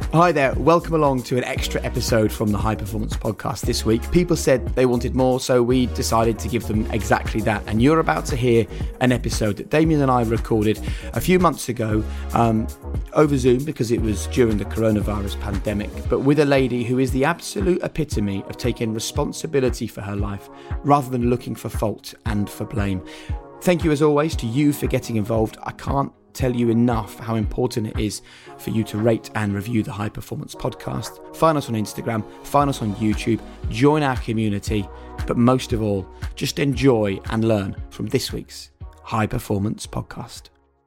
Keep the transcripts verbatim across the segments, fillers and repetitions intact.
Hi there, welcome along to an extra episode from the High Performance Podcast this week. People said they wanted more, so we decided to give them exactly that. And you're about to hear an episode that Damien and I recorded a few months ago um, over Zoom because it was during the coronavirus pandemic, but with a lady who is the absolute epitome of taking responsibility for her life rather than looking for fault and for blame. Thank you as always to you for getting involved. I can't tell you enough how important it is for you to rate and review the High Performance Podcast. Find us on Instagram, find us on YouTube, join our community, but most of all, just enjoy and learn from this week's High Performance Podcast.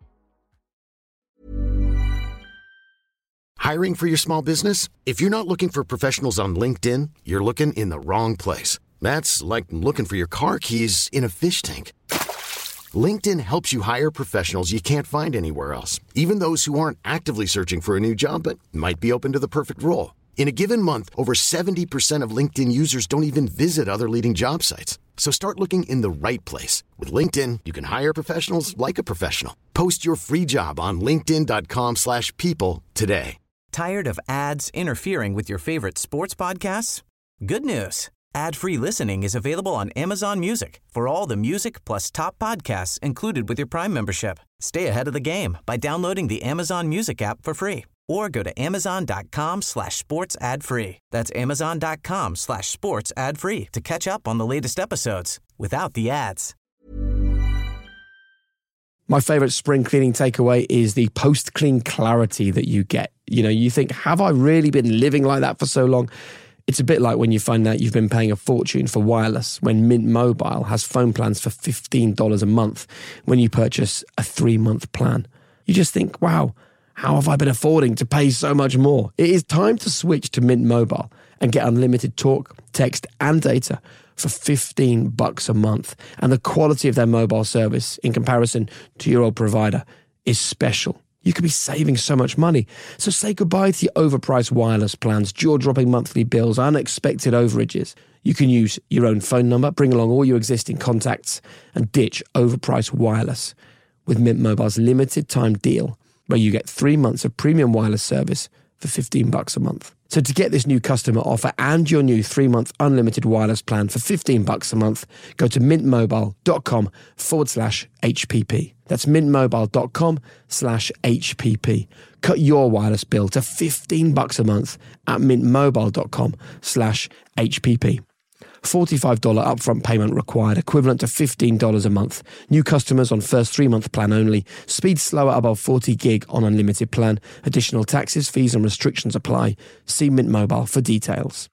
Hiring for your small business? If you're not looking for professionals on LinkedIn, you're looking in the wrong place. That's like looking for your car keys in a fish tank. LinkedIn helps you hire professionals you can't find anywhere else, even those who aren't actively searching for a new job but might be open to the perfect role. In a given month, over seventy percent of LinkedIn users don't even visit other leading job sites. So start looking in the right place. With LinkedIn, you can hire professionals like a professional. Post your free job on linkedin.com slash people today. Tired of ads interfering with your favorite sports podcasts? Good news. Ad-free listening is available on Amazon Music for all the music plus top podcasts included with your Prime membership. Stay ahead of the game by downloading the Amazon Music app for free or go to amazon.com slash sports ad free. That's amazon.com slash sports ad free to catch up on the latest episodes without the ads. My favourite spring cleaning takeaway is the post-clean clarity that you get. You know, you think, have I really been living like that for so long? It's a bit like when you find out you've been paying a fortune for wireless when Mint Mobile has phone plans for fifteen dollars a month when you purchase a three-month plan. You just think, wow, how have I been affording to pay so much more? It is time to switch to Mint Mobile and get unlimited talk, text and data for fifteen bucks a month. And the quality of their mobile service in comparison to your old provider is special. You could be saving so much money. So say goodbye to your overpriced wireless plans, jaw-dropping monthly bills, unexpected overages. You can use your own phone number, bring along all your existing contacts, and ditch overpriced wireless with Mint Mobile's limited time deal, where you get three months of premium wireless service for fifteen bucks a month. So to get this new customer offer and your new three-month unlimited wireless plan for fifteen bucks a month, go to mintmobile.com forward slash HPP. That's mintmobile.com slash HPP. Cut your wireless bill to fifteen bucks a month at mintmobile.com slash HPP. forty-five dollars upfront payment required, equivalent to fifteen dollars a month. New customers on first three-month plan only. Speed slower above forty gig on unlimited plan. Additional taxes, fees and restrictions apply. See Mint Mobile for details.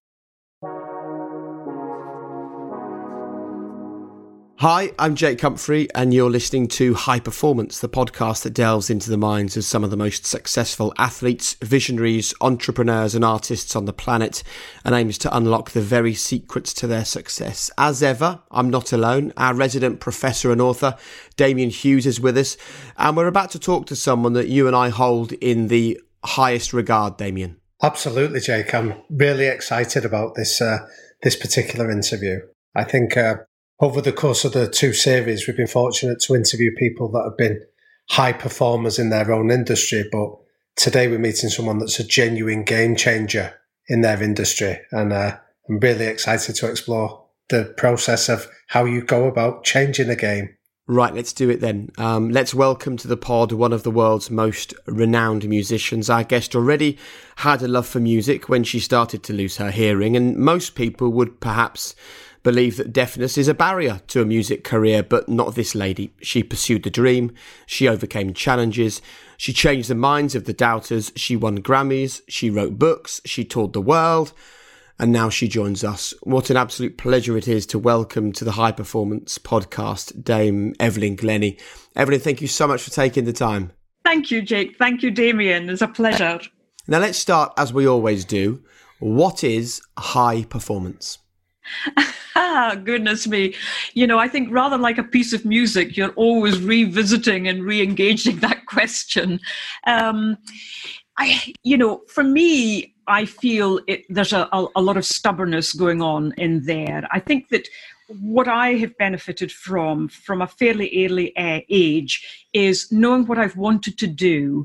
Hi, I'm Jake Humphrey, and you're listening to High Performance, the podcast that delves into the minds of some of the most successful athletes, visionaries, entrepreneurs and artists on the planet, and aims to unlock the very secrets to their success. As ever, I'm not alone. Our resident professor and author, Damien Hughes, is with us, and we're about to talk to someone that you and I hold in the highest regard, Damien. Absolutely, Jake. I'm really excited about this uh, this particular interview. I think uh, over the course of the two series, we've been fortunate to interview people that have been high performers in their own industry, but today we're meeting someone that's a genuine game changer in their industry, and uh, I'm really excited to explore the process of how you go about changing a game. Right, let's do it then. Um, let's welcome to the pod one of the world's most renowned musicians. Our guest already had a love for music when she started to lose her hearing, and most people would perhaps believe that deafness is a barrier to a music career, but not this lady. She pursued the dream, she overcame challenges, she changed the minds of the doubters, she won Grammys, she wrote books, she toured the world, and now she joins us. What an absolute pleasure it is to welcome to the High Performance Podcast, Dame Evelyn Glennie. Evelyn, thank you so much for taking the time. Thank you, Jake. Thank you, Damien. It's a pleasure. Now let's start, as we always do. What is high performance? Ah, goodness me. You know, I think rather like a piece of music, you're always revisiting and re-engaging that question. Um, I, you know, for me, I feel it, there's a, a, a lot of stubbornness going on in there. I think that what I have benefited from, from a fairly early uh, age, is knowing what I've wanted to do.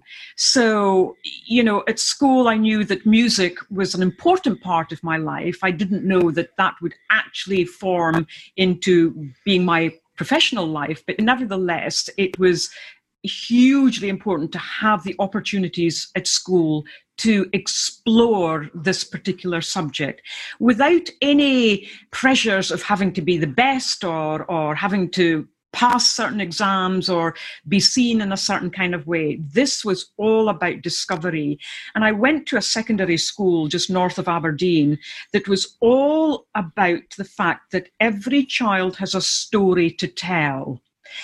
So, you know, at school, I knew that music was an important part of my life. I didn't know that that would actually form into being my professional life, but nevertheless, it was hugely important to have the opportunities at school to explore this particular subject without any pressures of having to be the best or or having to pass certain exams or be seen in a certain kind of way. This was all about discovery. And I went to a secondary school just north of Aberdeen that was all about the fact that every child has a story to tell.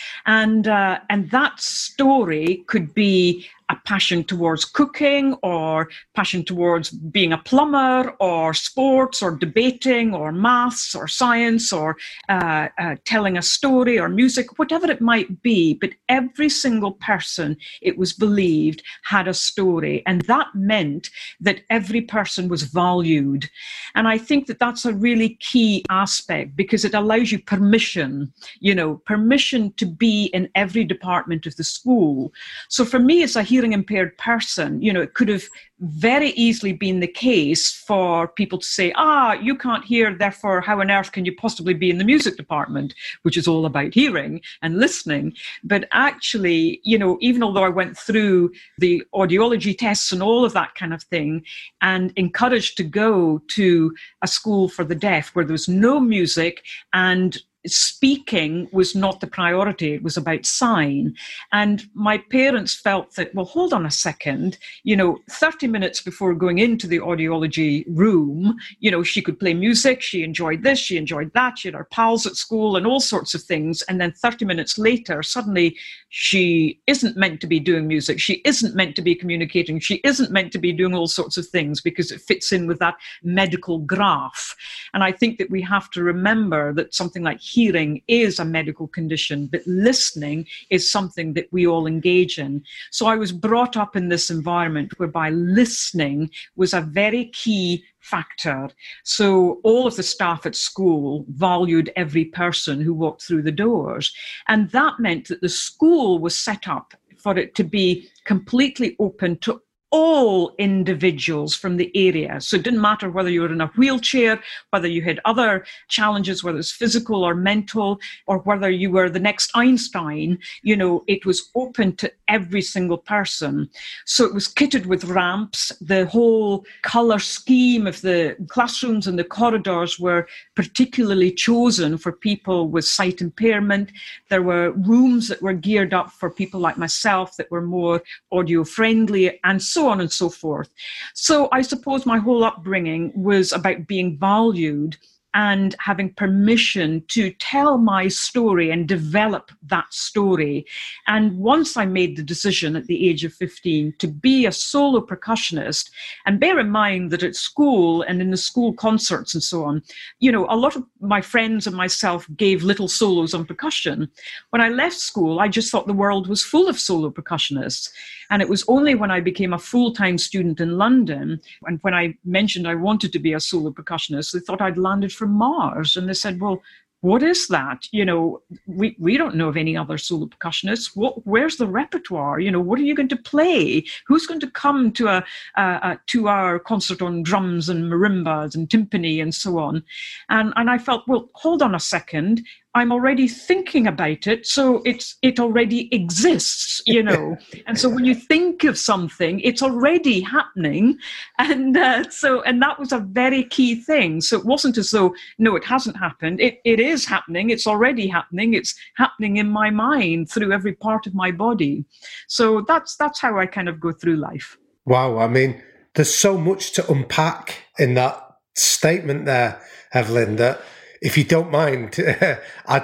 And uh, and that story could be a passion towards cooking, or passion towards being a plumber, or sports, or debating, or maths, or science, or uh, uh, telling a story, or music, whatever it might be. But every single person, it was believed, had a story. And that meant that every person was valued. And I think that that's a really key aspect, because it allows you permission, you know, permission to be in every department of the school. So for me, as a hearing impaired person, you know, it could have very easily been the case for people to say, ah, you can't hear, therefore how on earth can you possibly be in the music department, which is all about hearing and listening. But actually, you know, even although I went through the audiology tests and all of that kind of thing, and encouraged to go to a school for the deaf where there was no music and speaking was not the priority, it was about sign. And my parents felt that, well, hold on a second, you know, thirty minutes before going into the audiology room, you know, she could play music, she enjoyed this, she enjoyed that, she had her pals at school and all sorts of things. And then thirty minutes later, suddenly she isn't meant to be doing music, she isn't meant to be communicating, she isn't meant to be doing all sorts of things because it fits in with that medical graph. And I think that we have to remember that something like hearing is a medical condition, but listening is something that we all engage in. So I was brought up in this environment whereby listening was a very key factor. So all of the staff at school valued every person who walked through the doors. And that meant that the school was set up for it to be completely open to all individuals from the area. So it didn't matter whether you were in a wheelchair, whether you had other challenges, whether it's physical or mental, or whether you were the next Einstein, you know, it was open to every single person. So it was kitted with ramps. The whole color scheme of the classrooms and the corridors were particularly chosen for people with sight impairment. There were rooms that were geared up for people like myself that were more audio friendly, and so on and so forth. So I suppose my whole upbringing was about being valued and having permission to tell my story and develop that story. And once I made the decision at the age of fifteen to be a solo percussionist, and bear in mind that at school and in the school concerts and so on, you know, a lot of my friends and myself gave little solos on percussion. When I left school, I just thought the world was full of solo percussionists. And it was only when I became a full-time student in London, and when I mentioned I wanted to be a solo percussionist, they thought I'd landed from Mars. And they said, well, what is that? You know, we, we don't know of any other solo percussionists. What, where's the repertoire? You know, what are you going to play? Who's going to come to a, a, a two-hour concert on drums and marimbas and timpani and so on? And, and I felt, well, hold on a second. I'm already thinking about it, so it's it already exists, you know. And so when you think of something, it's already happening, and uh, so and that was a very key thing. So it wasn't as though no, it hasn't happened. It it is happening. It's already happening. It's happening in my mind through every part of my body. So that's that's how I kind of go through life. Wow, I mean, there's so much to unpack in that statement there, Evelyn, that if you don't mind, I,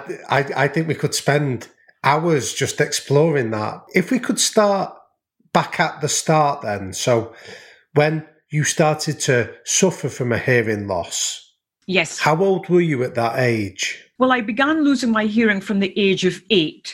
I I think we could spend hours just exploring that. If we could start back at the start then. So when you started to suffer from a hearing loss. Yes. How old were you at that age? Well, I began losing my hearing from the age of eight.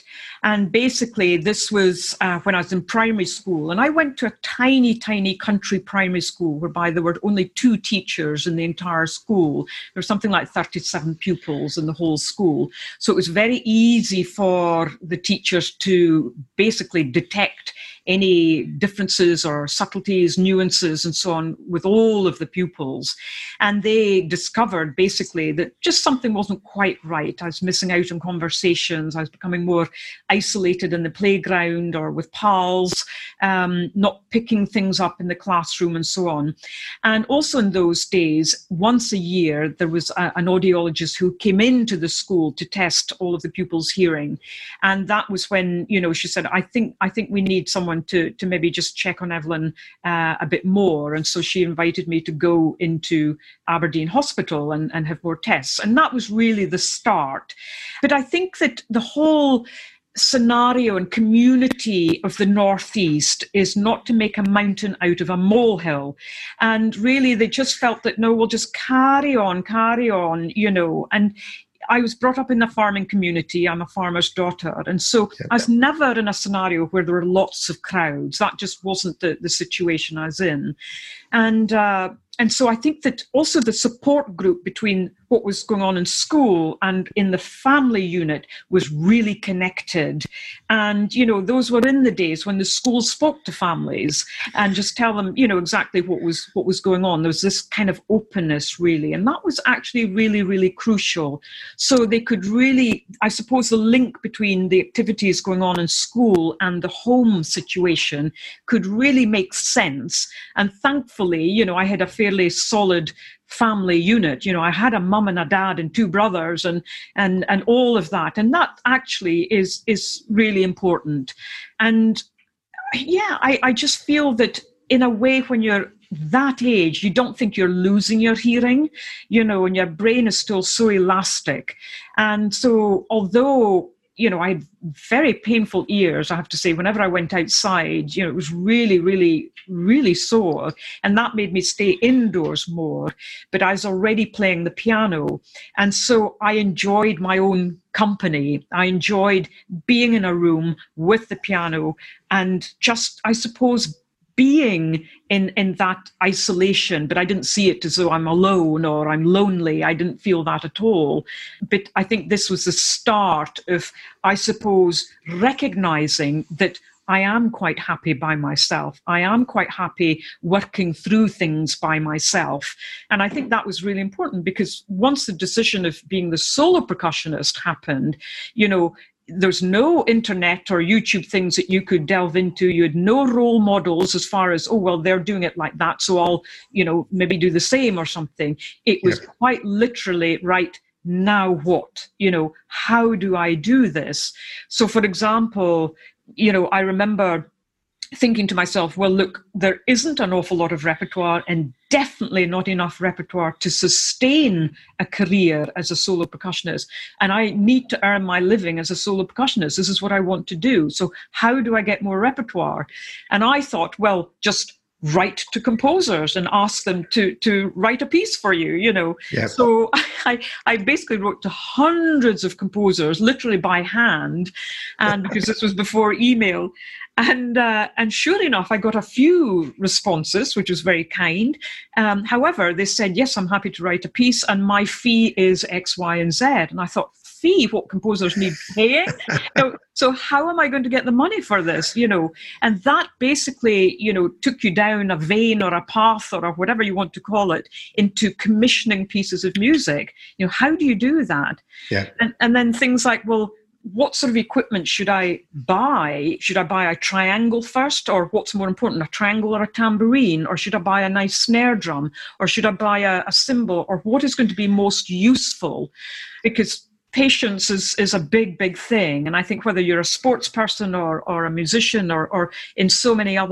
And basically, this was uh, when I was in primary school. And I went to a tiny, tiny country primary school whereby there were only two teachers in the entire school. There was something like thirty-seven pupils in the whole school. So it was very easy for the teachers to basically detect any differences or subtleties, nuances, and so on with all of the pupils. And they discovered basically that just something wasn't quite right. I was missing out on conversations. I was becoming more isolated in the playground or with pals, um, not picking things up in the classroom and so on. And also in those days, once a year, there was a, an audiologist who came into the school to test all of the pupils' hearing. And that was when, you know, she said, I think, I think we need someone to, to maybe just check on Evelyn uh, a bit more. And so she invited me to go into Aberdeen Hospital and, and have more tests. And that was really the start. But I think that the whole scenario and community of the Northeast is not to make a mountain out of a molehill. And really, they just felt that, no, we'll just carry on, carry on, you know. And I was brought up in the farming community. I'm a farmer's daughter. And so yeah. I was never in a scenario where there were lots of crowds. That just wasn't the, the situation I was in. And uh, and so I think that also the support group between what was going on in school and in the family unit was really connected. And, you know, those were in the days when the school spoke to families and just tell them, you know, exactly what was what was going on. There was this kind of openness, really. And that was actually really, really crucial. So they could really, I suppose, the link between the activities going on in school and the home situation could really make sense. And thankfully, you know, I had a fairly solid family unit. You know, I had a mum and a dad and two brothers and and and all of that. And that actually is is really important. And yeah, I, I just feel that in a way, when you're that age, you don't think you're losing your hearing, you know, and your brain is still so elastic. And so although, you know, I had very painful ears, I have to say, whenever I went outside, you know, it was really, really, really sore. And that made me stay indoors more. But I was already playing the piano. And so I enjoyed my own company. I enjoyed being in a room with the piano and just, I suppose, being in, in that isolation, but I didn't see it as though I'm alone or I'm lonely. I didn't feel that at all. But I think this was the start of, I suppose, recognizing that I am quite happy by myself. I am quite happy working through things by myself. And I think that was really important because once the decision of being the solo percussionist happened, you know, there's no internet or YouTube things that you could delve into. You had no role models as far as, oh, well, they're doing it like that, so I'll, you know, maybe do the same or something. It was yeah. quite literally, right, now what? You know, how do I do this? So, for example, you know, I remember thinking to myself, well, look, there isn't an awful lot of repertoire and definitely not enough repertoire to sustain a career as a solo percussionist. And I need to earn my living as a solo percussionist. This is what I want to do. So how do I get more repertoire? And I thought, well, just write to composers and ask them to to write a piece for you, you know. Yep. So I, I basically wrote to hundreds of composers, literally by hand, and because this was before email. And uh, and sure enough, I got a few responses, which was very kind. Um, however, they said, yes, I'm happy to write a piece, and my fee is X, Y, and Z. And I thought, fee? What composers need paying? You know, so how am I going to get the money for this? You know, and that basically, you know, took you down a vein or a path or a whatever you want to call it into commissioning pieces of music. You know, how do you do that? Yeah. And and then things like, well, what sort of equipment should I buy? Should I buy a triangle first, or what's more important, a triangle or a tambourine? Or should I buy a nice snare drum? Or should I buy a, a cymbal? Or what is going to be most useful? Because patience is, is a big, big thing. And I think whether you're a sports person or, or a musician or, or in so many other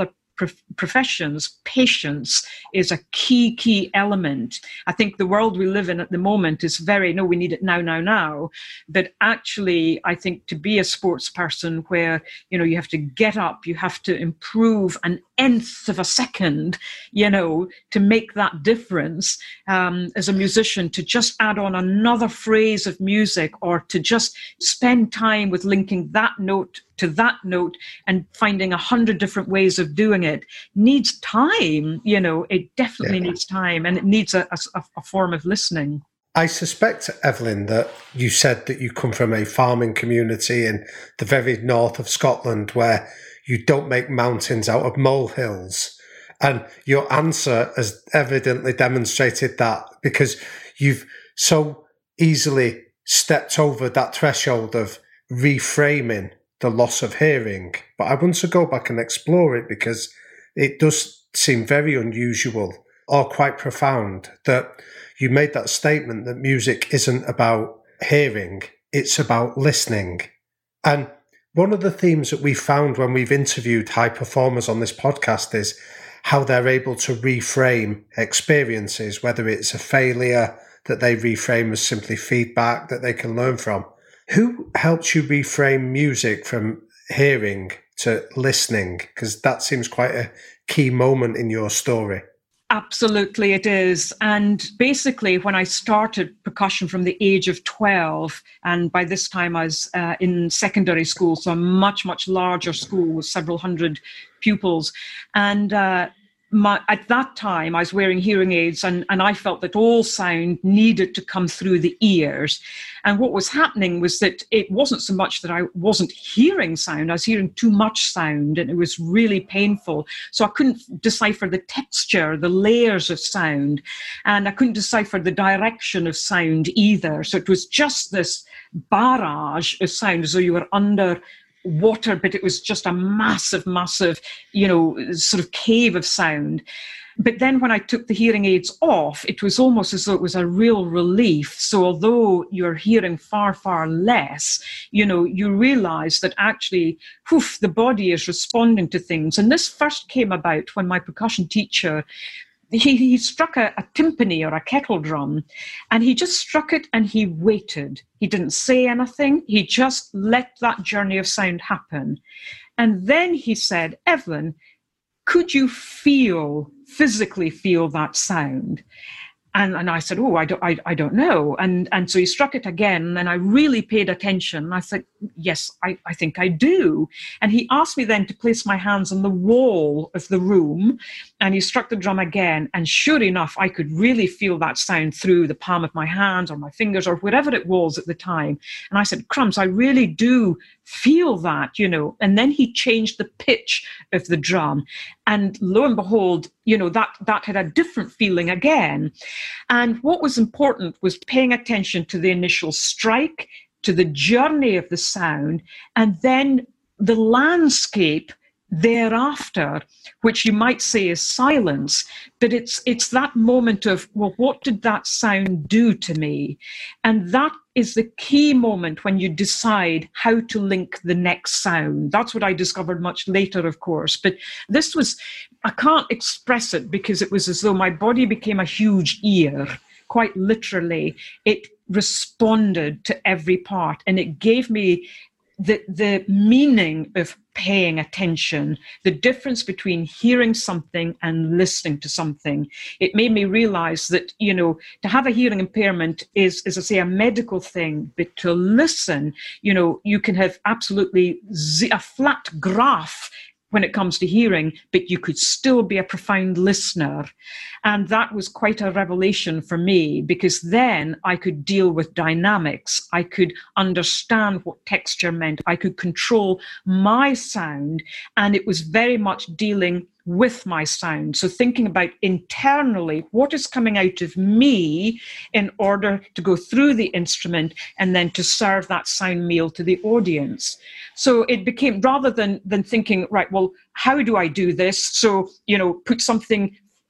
prof- professions, patience is a key, key element. I think the world we live in at the moment is very, no, we need it now, now, now. But actually, I think to be a sports person where, you know, you have to get up, you have to improve an nth of a second, you know, to make that difference, um, as a musician, to just add on another phrase of music, or to just spend time with linking that note to that note and finding a hundred different ways of doing it, needs time. You know, it definitely yeah. needs time, and it needs a, a, a form of listening. I suspect, Evelyn, that you said that you come from a farming community in the very north of Scotland where you don't make mountains out of molehills. And your answer has evidently demonstrated that, because you've so easily stepped over that threshold of reframing the loss of hearing. But I want to go back and explore it, because it does seem very unusual or quite profound that you made that statement that music isn't about hearing, it's about listening. And one of the themes that we found when we've interviewed high performers on this podcast is how they're able to reframe experiences, whether it's a failure that they reframe as simply feedback that they can learn from. Who helps you reframe music from hearing to listening? Because that seems quite a key moment in your story. Absolutely, it is. And basically, when I started percussion from the age of twelve, and by this time I was uh, in secondary school, so a much, much larger school with several hundred pupils. And uh, my, at that time, I was wearing hearing aids, and, and I felt that all sound needed to come through the ears. And what was happening was that it wasn't so much that I wasn't hearing sound, I was hearing too much sound, and it was really painful. So I couldn't decipher the texture, the layers of sound, and I couldn't decipher the direction of sound either. So it was just this barrage of sound, as though you were under water, but it was just a massive, massive, you know, sort of cave of sound. But then when I took the hearing aids off, it was almost as though it was a real relief. So although you're hearing far, far less, you know, you realize that actually, poof, the body is responding to things. And this first came about when my percussion teacher, he, he struck a, a timpani or a kettle drum, and he just struck it and he waited. He didn't say anything. He just let that journey of sound happen. And then he said, Evelyn, could you feel, physically feel that sound? And and I said, oh, I don't, I, I don't know. And and so he struck it again, and I really paid attention. And I said, yes, I, I think I do. And he asked me then to place my hands on the wall of the room, and he struck the drum again. And sure enough, I could really feel that sound through the palm of my hands or my fingers or whatever it was at the time. And I said, crumbs, I really do feel that, you know. And then he changed the pitch of the drum, and lo and behold, you know, that that had a different feeling again. And what was important was paying attention to the initial strike, to the journey of the sound, and then the landscape thereafter, which you might say is silence, but it's it's that moment of, well, what did that sound do to me? And that is the key moment when you decide how to link the next sound. That's what I discovered much later, of course. But this was, I can't express it, because it was as though my body became a huge ear. Quite literally, it responded to every part, and it gave me the the meaning of paying attention, the difference between hearing something and listening to something. It made me realize that, you know, to have a hearing impairment is, as I say, a medical thing, but to listen, you know, you can have absolutely z- a flat graph when it comes to hearing, but you could still be a profound listener. And that was quite a revelation for me, because then I could deal with dynamics. I could understand what texture meant. I could control my sound, and it was very much dealing with my sound. So thinking about internally, what is coming out of me in order to go through the instrument and then to serve that sound meal to the audience. So it became, rather than, than thinking, right, well, how do I do this? So, you know, put something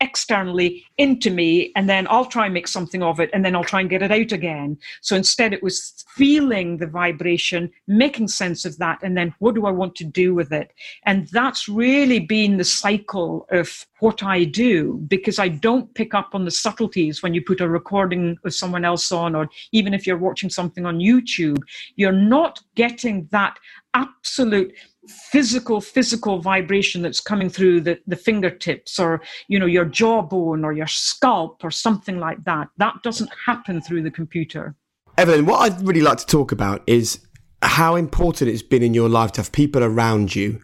externally into me, and then I'll try and make something of it, and then I'll try and get it out again. So instead it was feeling the vibration, making sense of that, and then what do I want to do with it? And that's really been the cycle of what I do, because I don't pick up on the subtleties when you put a recording of someone else on, or even if you're watching something on YouTube, you're not getting that absolute physical, physical vibration that's coming through the, the fingertips, or, you know, your jawbone or your scalp or something like that. That doesn't happen through the computer. Evelyn, what I'd really like to talk about is how important it's been in your life to have people around you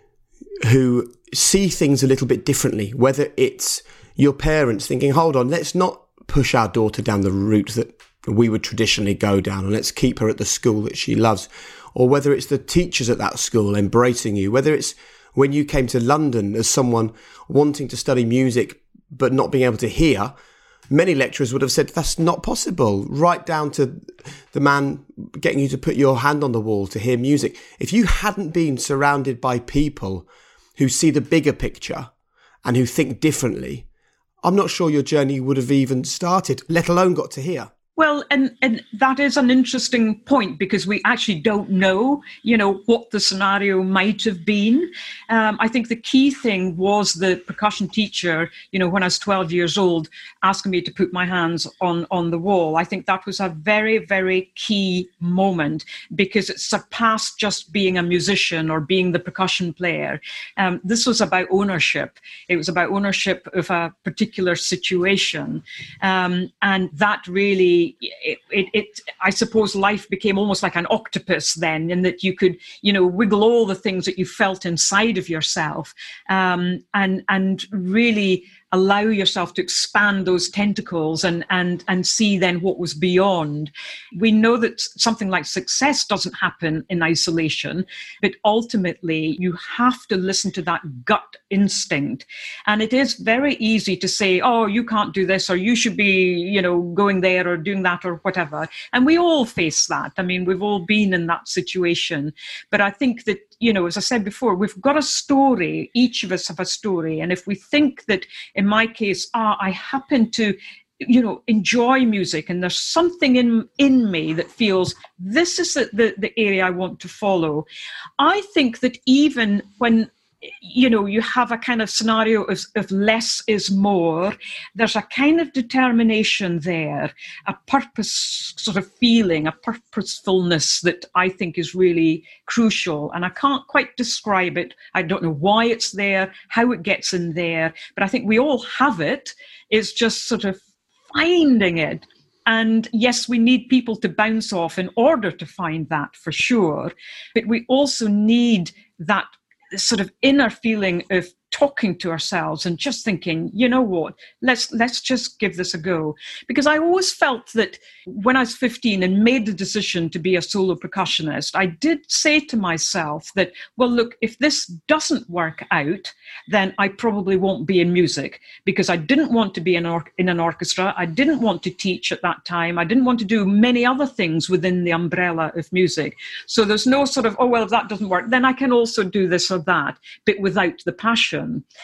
who see things a little bit differently, whether it's your parents thinking, hold on, let's not push our daughter down the route that we would traditionally go down, and let's keep her at the school that she loves, or whether it's the teachers at that school embracing you, whether it's when you came to London as someone wanting to study music but not being able to hear. Many lecturers would have said, that's not possible, right down to the man getting you to put your hand on the wall to hear music. If you hadn't been surrounded by people who see the bigger picture and who think differently, I'm not sure your journey would have even started, let alone got to here. Well, and, and that is an interesting point, because we actually don't know, you know, what the scenario might have been. Um, I think the key thing was the percussion teacher, you know, when I was twelve years old, asking me to put my hands on, on the wall. I think that was a very, very key moment, because it surpassed just being a musician or being the percussion player. Um, this was about ownership. It was about ownership of a particular situation. Um, and that really, It, it, it, I suppose life became almost like an octopus then, in that you could, you know, wiggle all the things that you felt inside of yourself, um, and and really allow yourself to expand those tentacles and and and see then what was beyond. We know that something like success doesn't happen in isolation, but ultimately you have to listen to that gut instinct. And it is very easy to say, oh, you can't do this, or you should be, you know, going there or doing that or whatever. And we all face that. I mean, we've all been in that situation. But I think that, you know, as I said before, we've got a story. Each of us have a story. And if we think that, in my case, ah, I happen to, you know, enjoy music, and there's something in in me that feels this is the, the, the area I want to follow. I think that even when, you know, you have a kind of scenario of, of less is more, there's a kind of determination there, a purpose sort of feeling, a purposefulness that I think is really crucial. And I can't quite describe it. I don't know why it's there, how it gets in there, but I think we all have it. It's just sort of finding it. And yes, we need people to bounce off in order to find that, for sure. But we also need that sort of inner feeling of talking to ourselves and just thinking, you know what, let's let's just give this a go. Because I always felt that when I was fifteen and made the decision to be a solo percussionist, I did say to myself that, well, look, if this doesn't work out, then I probably won't be in music, because I didn't want to be in, or- in an orchestra. I didn't want to teach at that time. I didn't want to do many other things within the umbrella of music. So there's no sort of, oh, well, if that doesn't work, then I can also do this or that, but without the passion.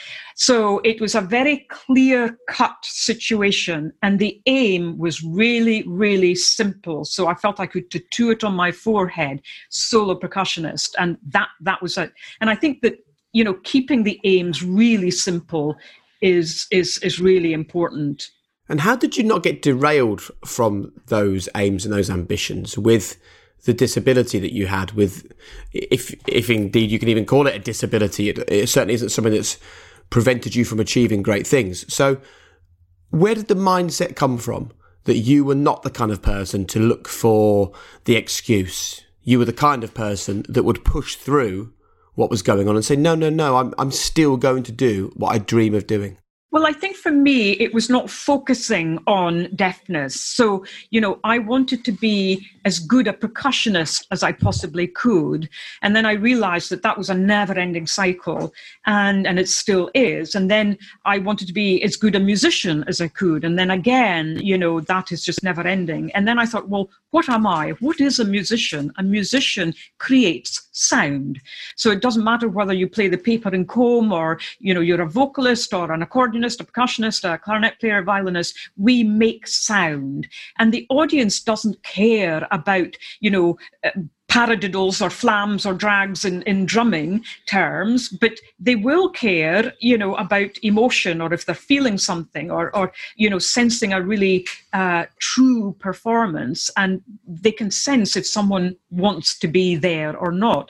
So it was a very clear-cut situation, and the aim was really, really simple. So I felt I could tattoo it on my forehead, solo percussionist, and that that was it. And I think that, you know, keeping the aims really simple is is is really important. And how did you not get derailed from those aims and those ambitions with the disability that you had, with, if if indeed you can even call it a disability, it, it certainly isn't something that's prevented you from achieving great things. So where did the mindset come from that you were not the kind of person to look for the excuse? You were the kind of person that would push through what was going on and say, no, no, no, I'm I'm still going to do what I dream of doing. Well, I think for me, it was not focusing on deafness. So, you know, I wanted to be as good a percussionist as I possibly could. And then I realized that that was a never-ending cycle, and, and it still is. And then I wanted to be as good a musician as I could. And then again, you know, that is just never-ending. And then I thought, well, what am I? What is a musician? A musician creates sound. So it doesn't matter whether you play the paper and comb, or, you know, you're a vocalist or an accordionist trombonist, a percussionist, a clarinet player, a violinist, we make sound. And the audience doesn't care about, you know, uh, paradiddles or flams or drags in, in drumming terms, but they will care, you know, about emotion, or if they're feeling something, or, or you know, sensing a really uh, true performance, and they can sense if someone wants to be there or not.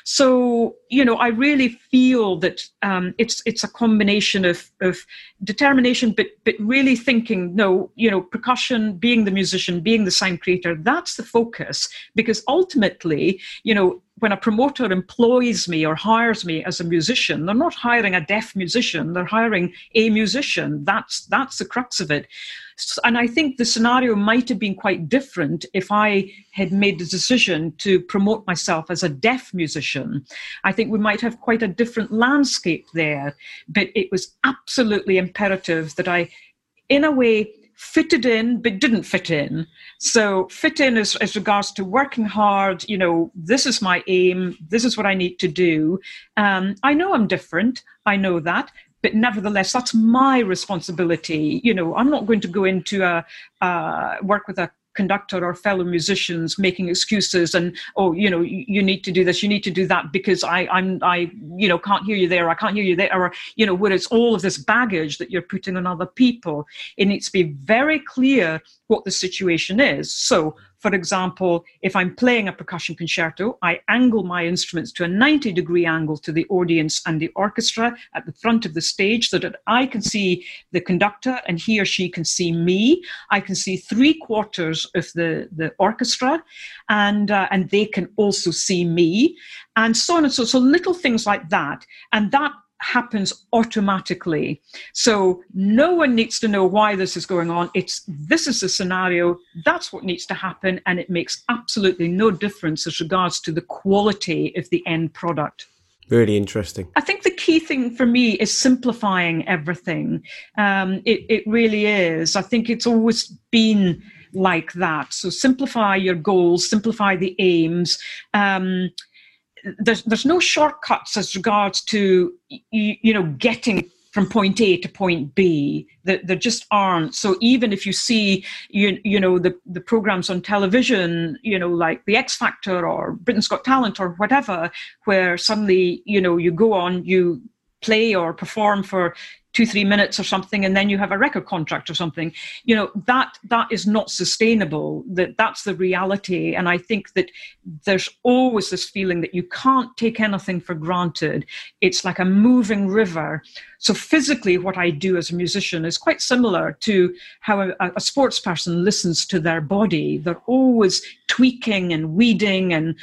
So, you know, I really feel that um, it's it's a combination of, of determination, but but really thinking, no, you know, percussion, being the musician, being the sound creator, that's the focus, because ultimately, you know, when a promoter employs me or hires me as a musician, they're not hiring a deaf musician, they're hiring a musician. That's that's the crux of it. And I think the scenario might have been quite different if I had made the decision to promote myself as a deaf musician. I think we might have quite a different landscape there. But it was absolutely imperative that I, in a way, fitted in, but didn't fit in. So fit in as, as regards to working hard, you know, this is my aim, this is what I need to do. Um, I know I'm different, I know that, but nevertheless, that's my responsibility. You know, I'm not going to go into a uh, work with a conductor or fellow musicians making excuses and, oh, you know, you, you need to do this, you need to do that because I, I'm, I, you know, can't hear you there, I can't hear you there, or, you know, where it's all of this baggage that you're putting on other people. It needs to be very clear what the situation is. So, for example, if I'm playing a percussion concerto, I angle my instruments to a ninety degree angle to the audience and the orchestra at the front of the stage so that I can see the conductor and he or she can see me. I can see three quarters of the, the orchestra, and, uh, and they can also see me, and so on and so, so little things like that. And that happens automatically. So no one needs to know why this is going on. It's, this is the scenario, that's what needs to happen, and it makes absolutely no difference as regards to the quality of the end product. Really interesting. I think the key thing for me is simplifying everything. Um, it, it really is. I think it's always been like that. So simplify your goals, simplify the aims. Um, There's there's no shortcuts as regards to, you, you know, getting from point A to point B. There, there just aren't. So even if you see, you you know, the, the programs on television, you know, like The X Factor or Britain's Got Talent or whatever, where suddenly, you know, you go on, you play or perform for two, three minutes or something, and then you have a record contract or something, you know, that that is not sustainable. That that's the reality. And I think that there's always this feeling that you can't take anything for granted. It's like a moving river. So physically, what I do as a musician is quite similar to how a, a sports person listens to their body. They're always tweaking and weeding and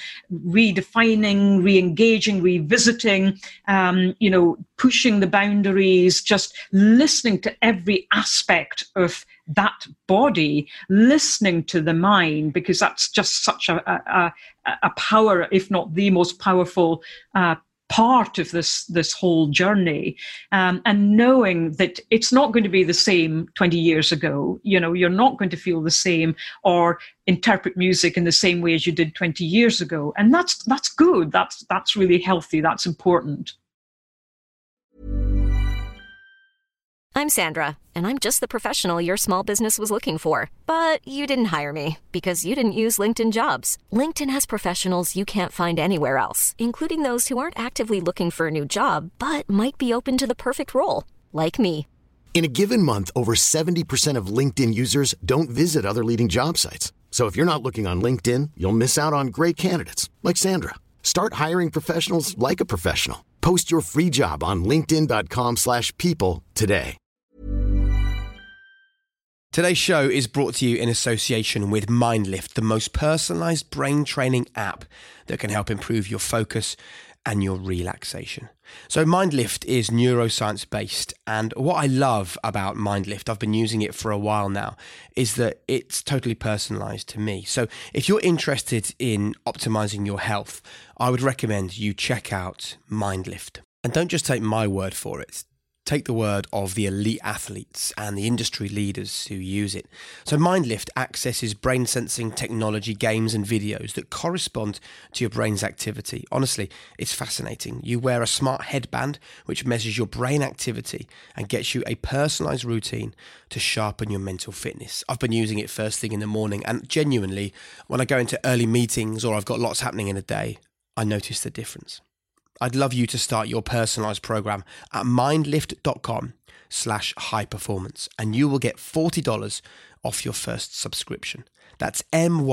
redefining, re-engaging, revisiting, um, you know, pushing the boundaries, just listening to every aspect of that body, listening to the mind, because that's just such a, a, a power, if not the most powerful uh, part of this this whole journey, um, and knowing that it's not going to be the same twenty years ago. You know, you're not going to feel the same or interpret music in the same way as you did twenty years ago, and that's that's good. That's that's really healthy. That's important. I'm Sandra, and I'm just the professional your small business was looking for. But you didn't hire me because you didn't use LinkedIn Jobs. LinkedIn has professionals you can't find anywhere else, including those who aren't actively looking for a new job, but might be open to the perfect role, like me. In a given month, over seventy percent of LinkedIn users don't visit other leading job sites. So if you're not looking on LinkedIn, you'll miss out on great candidates like Sandra. Start hiring professionals like a professional. Post your free job on linkedin.com slash people today. Today's show is brought to you in association with MindLift, the most personalized brain training app that can help improve your focus and your relaxation. So MindLift is neuroscience based, and what I love about MindLift, I've been using it for a while now, is that it's totally personalized to me. So if you're interested in optimizing your health, I would recommend you check out MindLift. And don't just take my word for it. take the word of the elite athletes and the industry leaders who use it. So MindLift accesses brain sensing technology, games and videos that correspond to your brain's activity. Honestly, it's fascinating. You wear a smart headband which measures your brain activity and gets you a personalized routine to sharpen your mental fitness. I've been using it first thing in the morning, and genuinely, when I go into early meetings or I've got lots happening in a day, I notice the difference. I'd love you to start your personalized program at mindlift.com slash high performance, and you will get forty dollars off your first subscription. That's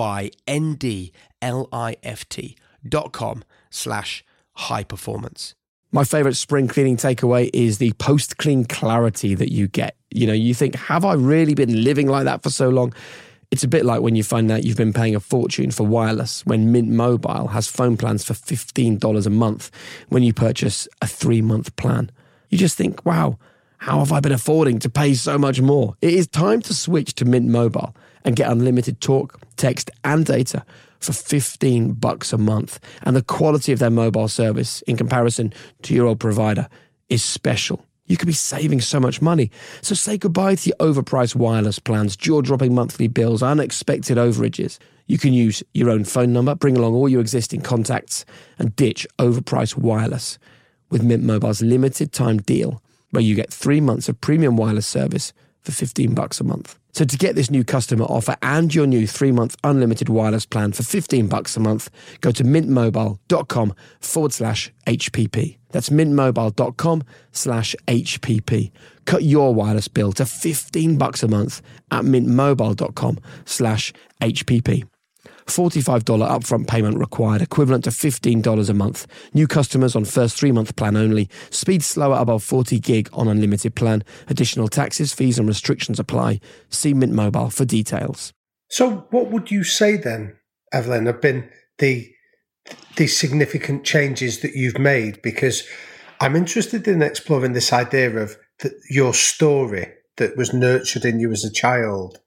M-Y-N-D-L-I-F-T dot com slash high performance. My favorite spring cleaning takeaway is the post-clean clarity that you get. You know, you think, have I really been living like that for so long? It's a bit like when you find out you've been paying a fortune for wireless when Mint Mobile has phone plans for fifteen dollars a month when you purchase a three-month plan. You just think, wow, how have I been affording to pay so much more? It is time to switch to Mint Mobile and get unlimited talk, text and data for fifteen bucks a month. And the quality of their mobile service in comparison to your old provider is special. You could be saving so much money. So say goodbye to your overpriced wireless plans, jaw-dropping monthly bills, unexpected overages. You can use your own phone number, bring along all your existing contacts, and ditch overpriced wireless with Mint Mobile's limited time deal, where you get three months of premium wireless service for fifteen bucks a month. So to get this new customer offer and your new three-month unlimited wireless plan for fifteen bucks a month, go to mintmobile.com forward slash HPP. That's mintmobile.com slash HPP. Cut your wireless bill to fifteen bucks a month at mintmobile.com slash HPP. forty-five dollars upfront payment required, equivalent to fifteen dollars a month. New customers on first three-month plan only. Speed slower above forty gig on unlimited plan. Additional taxes, fees and restrictions apply. See Mint Mobile for details. So what would you say then, Evelyn, have been the the significant changes that you've made? Because I'm interested in exploring this idea of the, your story that was nurtured in you as a child.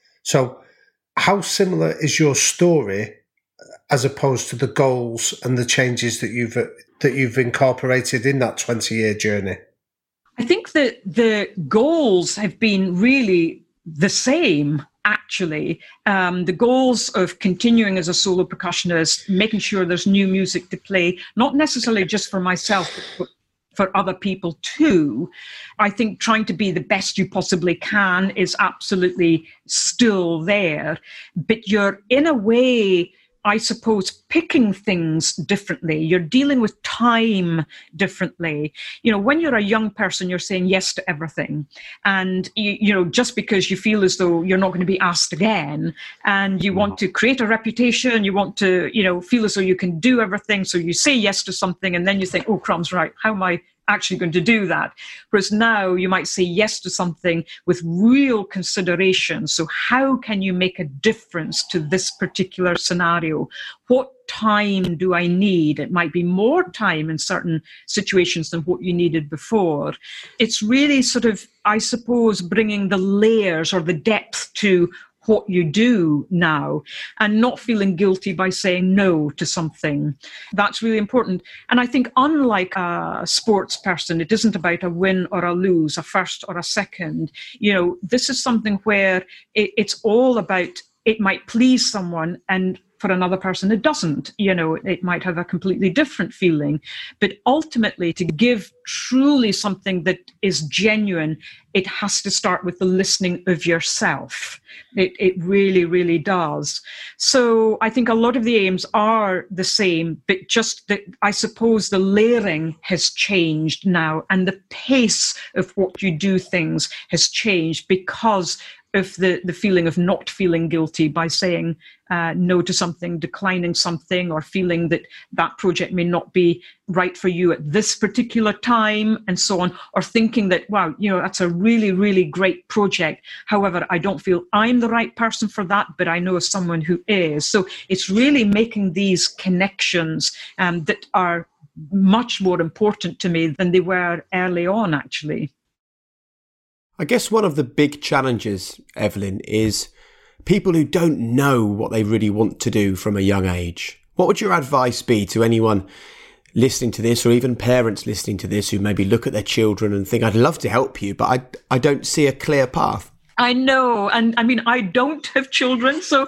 So how similar is your story as opposed to the goals and the changes that you've that you've incorporated in that twenty-year journey? I think that the goals have been really the same, actually. Um, the goals of continuing as a solo percussionist, making sure there's new music to play, not necessarily just for myself, but for other people too. I think trying to be the best you possibly can is absolutely still there, but you're in a way, I suppose, picking things differently. You're dealing with time differently. You know, when you're a young person, you're saying yes to everything. And, you, you know, just because you feel as though you're not going to be asked again, and you want to create a reputation, you want to, you know, feel as though you can do everything. So you say yes to something and then you think, oh, crumbs, right, how am I actually going to do that? Whereas now you might say yes to something with real consideration. So how can you make a difference to this particular scenario? What time do I need? It might be more time in certain situations than what you needed before. It's really sort of, I suppose, bringing the layers or the depth to what you do now and not feeling guilty by saying no to something. That's really important. And I think unlike a sports person, it isn't about a win or a lose, a first or a second. You know, this is something where it, it's all about, it might please someone and for another person it doesn't. You know, it might have a completely different feeling. But ultimately, to give truly something that is genuine, it has to start with the listening of yourself. It, it really, really does. So I think a lot of the aims are the same, but just that I suppose the layering has changed now and the pace of what you do things has changed because of the, the feeling of not feeling guilty by saying uh, no to something, declining something, or feeling that that project may not be right for you at this particular time, and so on, or thinking that, wow, you know, that's a really, really great project. However, I don't feel I'm the right person for that, but I know someone who is. So it's really making these connections um, that are much more important to me than they were early on, actually. I guess one of the big challenges, Evelyn, is people who don't know what they really want to do from a young age. What would your advice be to anyone listening to this, or even parents listening to this who maybe look at their children and think, I'd love to help you, but I, I don't see a clear path? I know. And I mean, I don't have children, so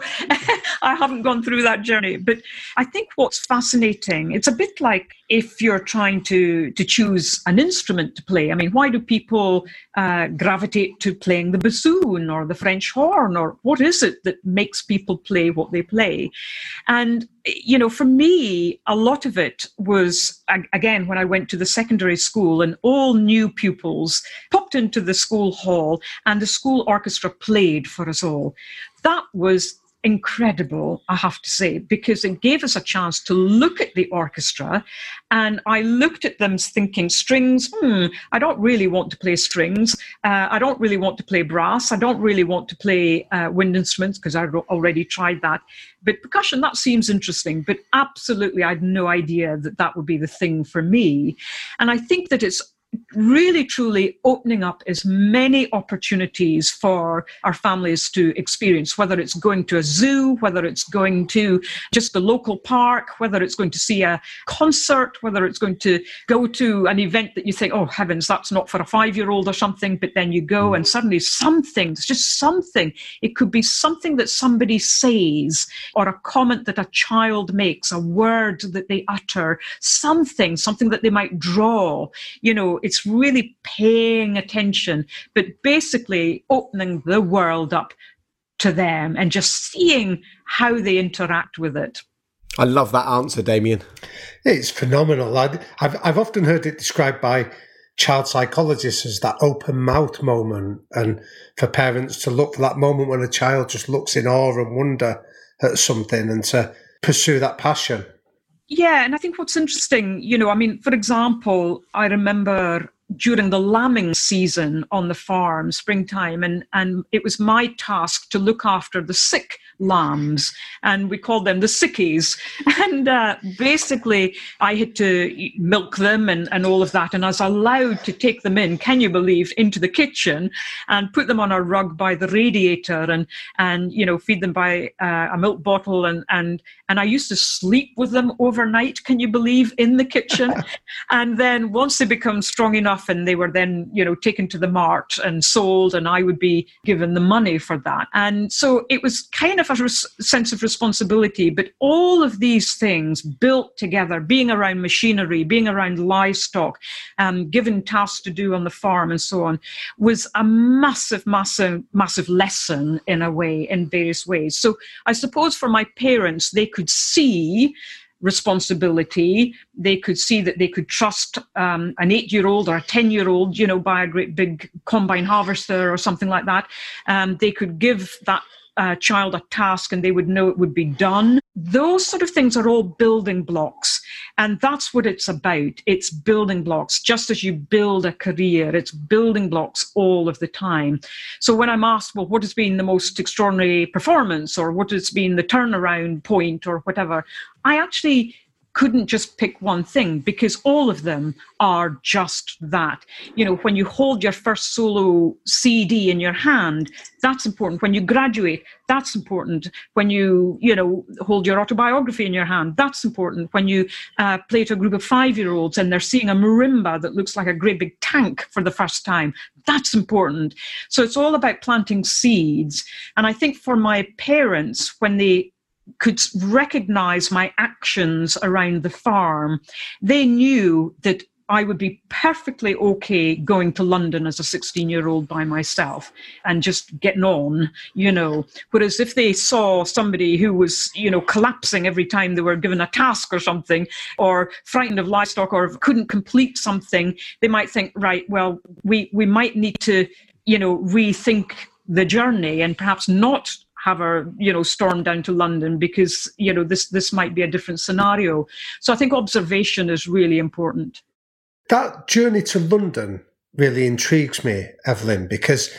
I haven't gone through that journey. But I think what's fascinating, it's a bit like if you're trying to, to choose an instrument to play. I mean, why do people uh, gravitate to playing the bassoon or the French horn? Or what is it that makes people play what they play? And, you know, for me, a lot of it was, again, when I went to the secondary school and all new pupils popped into the school hall and the school orchestra played for us all. That was incredible, I have to say, because it gave us a chance to look at the orchestra. And I looked at them thinking, strings, hmm, I don't really want to play strings. Uh, I don't really want to play brass. I don't really want to play uh, wind instruments because I'd already tried that. But percussion, that seems interesting. But absolutely, I had no idea that that would be the thing for me. And I think that it's really, truly opening up as many opportunities for our families to experience, whether it's going to a zoo, whether it's going to just a local park, whether it's going to see a concert, whether it's going to go to an event that you think, oh, heavens, that's not for a five-year-old or something, but then you go and suddenly something, it's just something. It could be something that somebody says or a comment that a child makes, a word that they utter, something, something that they might draw. You know, it's really paying attention, but basically opening the world up to them and just seeing how they interact with it. I love that answer, Damien. It's phenomenal. I've, I've often heard it described by child psychologists as that open mouth moment, and for parents to look for that moment when a child just looks in awe and wonder at something and to pursue that passion. Yeah, and I think what's interesting, you know, I mean, for example, I remember during the lambing season on the farm, springtime, and, and it was my task to look after the sick lambs, and we called them the sickies. And uh, basically, I had to milk them and, and all of that, and I was allowed to take them in, can you believe, into the kitchen and put them on a rug by the radiator and, and you know, feed them by uh, a milk bottle, and, and, and I used to sleep with them overnight, can you believe, in the kitchen. And then once they become strong enough, and they were then, you know, taken to the mart and sold, and I would be given the money for that. And so it was kind of a res- sense of responsibility, but all of these things built together, being around machinery, being around livestock, um, given tasks to do on the farm and so on, was a massive, massive, massive lesson in a way, in various ways. So I suppose for my parents, they could see responsibility. They could see that they could trust um, an eight-year-old or a ten-year-old, you know, buy a great big combine harvester or something like that. Um, they could give that uh, child a task and they would know it would be done. Those sort of things are all building blocks. And that's what it's about. It's building blocks. Just as you build a career, it's building blocks all of the time. So when I'm asked, well, what has been the most extraordinary performance, or what has been the turnaround point, or whatever, I actually couldn't just pick one thing, because all of them are just that. You know, when you hold your first solo C D in your hand, that's important. When you graduate, that's important. When you, you know, hold your autobiography in your hand, that's important. When you uh, play to a group of five-year-olds and they're seeing a marimba that looks like a great big tank for the first time, that's important. So it's all about planting seeds. And I think for my parents, when they could recognize my actions around the farm, they knew that I would be perfectly okay going to London as a sixteen-year-old by myself and just getting on, you know. Whereas if they saw somebody who was, you know, collapsing every time they were given a task or something, or frightened of livestock, or couldn't complete something, they might think, right, well, we, we might need to, you know, rethink the journey and perhaps not have her, you know, storm down to London, because, you know, this this might be a different scenario. So I think observation is really important. That journey to London really intrigues me, Evelyn, because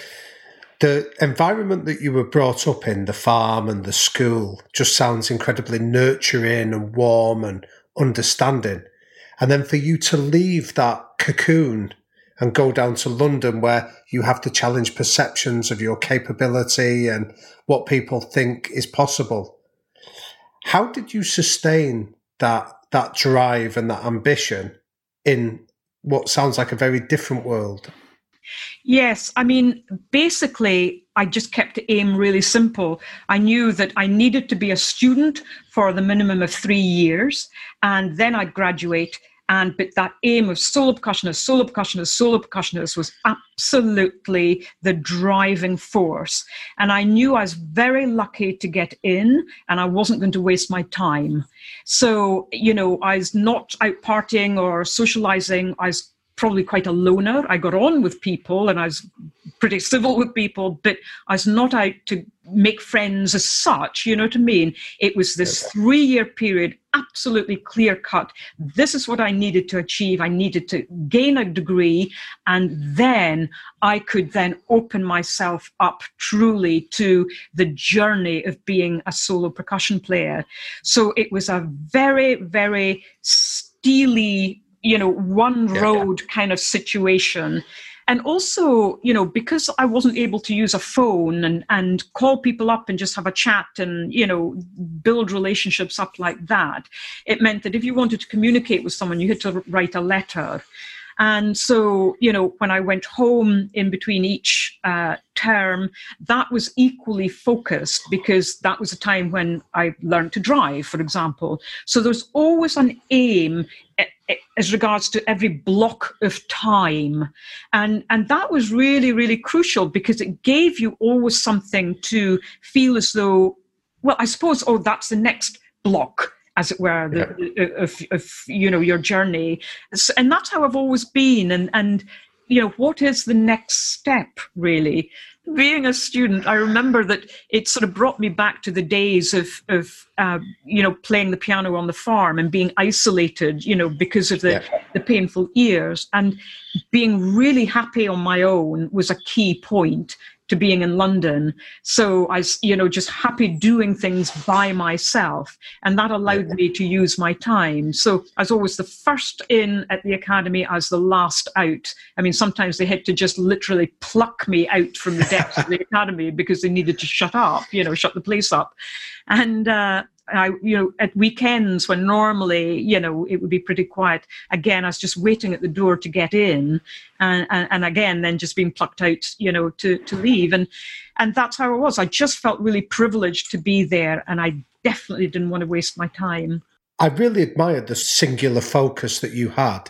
the environment that you were brought up in, the farm and the school, just sounds incredibly nurturing and warm and understanding. And then for you to leave that cocoon and go down to London, where you have to challenge perceptions of your capability and what people think is possible. How did you sustain that that drive and that ambition in what sounds like a very different world. Yes, I mean, basically, I just kept the aim really simple. I knew that I needed to be a student for the minimum of three years, and then I'd graduate. And but that aim of solo percussionist, solo percussionist, solo percussionist was absolutely the driving force. And I knew I was very lucky to get in, and I wasn't going to waste my time. So, you know, I was not out partying or socializing. I was probably quite a loner. I got on with people and I was pretty civil with people, but I was not out to make friends as such, you know what I mean? It was this three-year period, absolutely clear cut. This is what I needed to achieve. I needed to gain a degree, and then I could then open myself up truly to the journey of being a solo percussion player. So it was a very, very steely, you know, one road yeah, yeah. kind of situation. And also, you know, because I wasn't able to use a phone and, and call people up and just have a chat and, you know, build relationships up like that, it meant that if you wanted to communicate with someone, you had to write a letter. And so, you know, when I went home in between each uh, term, that was equally focused because that was a time when I learned to drive, for example. So there's always an aim as regards to every block of time. And, and that was really, really crucial because it gave you always something to feel as though, well, I suppose, oh, that's the next block, as it were, the, yeah. of, of, you know, your journey. And that's how I've always been. And, and, you know, what is the next step, really? Being a student, I remember that it sort of brought me back to the days of, of uh, you know, playing the piano on the farm and being isolated, you know, because of the, yeah. the painful ears. And being really happy on my own was a key point to being in London. So I was, you know, just happy doing things by myself. And that allowed me to use my time. So I was always the first in at the academy as the last out. I mean, sometimes they had to just literally pluck me out from the depths of the academy because they needed to shut up, you know, shut the place up. And, uh, I, you know, at weekends when normally, you know, it would be pretty quiet, again, I was just waiting at the door to get in, and, and, and again, then just being plucked out, you know, to, to leave. And, and that's how it was. I just felt really privileged to be there, and I definitely didn't want to waste my time. I really admired the singular focus that you had.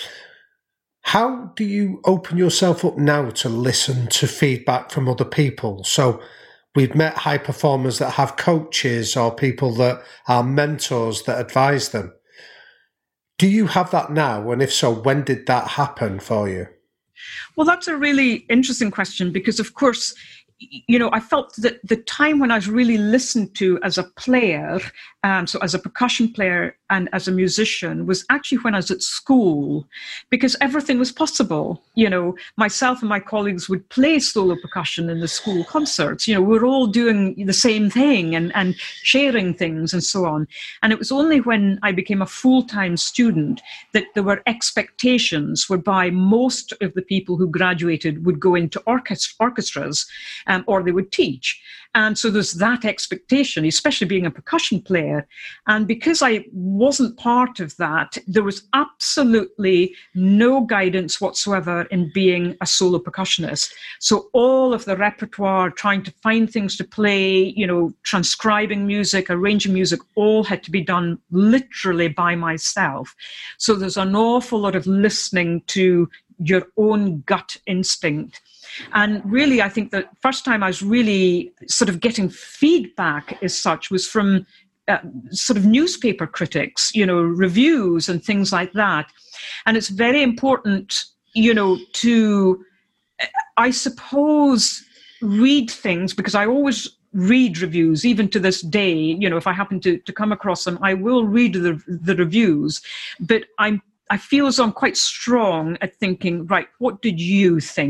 How do you open yourself up now to listen to feedback from other people? So we've met high performers that have coaches or people that are mentors that advise them. Do you have that now? And if so, when did that happen for you? Well, that's a really interesting question because, of course, you know, I felt that the time when I was really listened to as a player, um, so as a percussion player and as a musician, was actually when I was at school, because everything was possible. You know, myself and my colleagues would play solo percussion in the school concerts. You know, we were all doing the same thing and, and sharing things and so on. And it was only when I became a full-time student that there were expectations whereby most of the people who graduated would go into orchest- orchestras um, or they would teach. And so there's that expectation, especially being a percussion player. And because I wasn't part of that, there was absolutely no guidance whatsoever in being a solo percussionist. So all of the repertoire, trying to find things to play, you know, transcribing music, arranging music, all had to be done literally by myself. So there's an awful lot of listening to your own gut instinct. And really, I think the first time I was really sort of getting feedback as such was from uh, sort of newspaper critics, you know, reviews and things like that. And it's very important, you know, to, I suppose, read things, because I always read reviews, even to this day. You know, if I happen to, to come across them, I will read the, the reviews. But I'm I feel as though I'm quite strong at thinking, right, what did you think?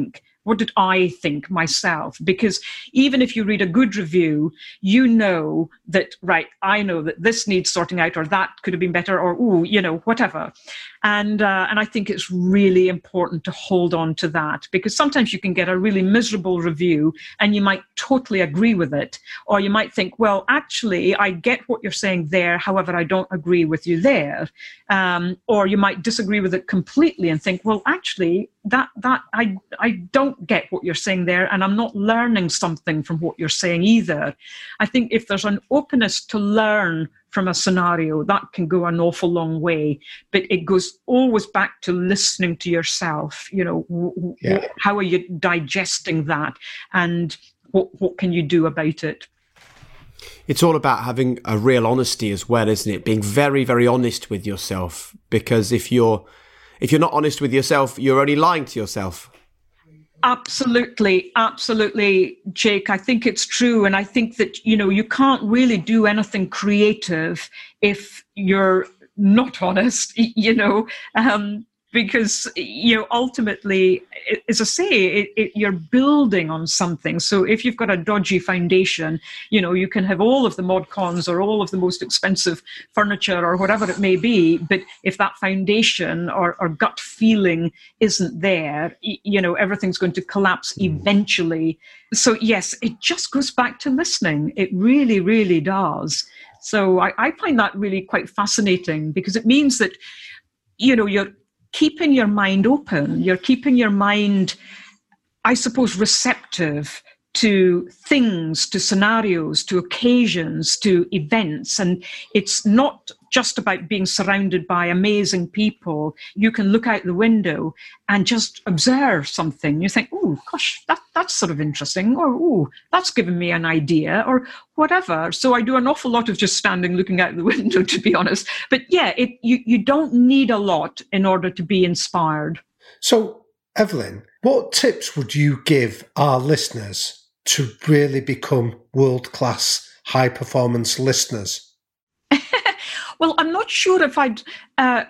What did I think myself? Because even if you read a good review, you know that, right, I know that this needs sorting out, or that could have been better, or, ooh, you know, whatever. And uh, and I think it's really important to hold on to that, because sometimes you can get a really miserable review and you might totally agree with it. Or you might think, well, actually, I get what you're saying there. However, I don't agree with you there. Um, or you might disagree with it completely and think, well, actually, that that I I don't get what you're saying there, and I'm not learning something from what you're saying either. I think if there's an openness to learn from a scenario, that can go an awful long way. But it goes always back to listening to yourself. You know, w- yeah. w- how are you digesting that, and what what can you do about it? It's all about having a real honesty as well, isn't it? Being very, very honest with yourself, because if you're if you're not honest with yourself, you're only lying to yourself. Absolutely, absolutely, Jake. I think it's true. And I think that, you know, you can't really do anything creative if you're not honest, you know, um, because, you know, ultimately, as I say, it, it, you're building on something. So if you've got a dodgy foundation, you know, you can have all of the mod cons or all of the most expensive furniture or whatever it may be. But if that foundation or, or gut feeling isn't there, you know, everything's going to collapse eventually. So yes, it just goes back to listening. It really, really does. So I, I find that really quite fascinating, because it means that, you know, you're keeping your mind open. You're keeping your mind, I suppose, receptive to things, to scenarios, to occasions, to events. And it's not just about being surrounded by amazing people. You can look out the window and just observe something. You think, oh, gosh, that, that's sort of interesting. Or, oh, that's given me an idea, or whatever. So I do an awful lot of just standing looking out the window, to be honest. But yeah, it, you, you don't need a lot in order to be inspired. So, Evelyn, what tips would you give our listeners to really become world-class, high-performance listeners? Well, I'm not sure if I'd uh,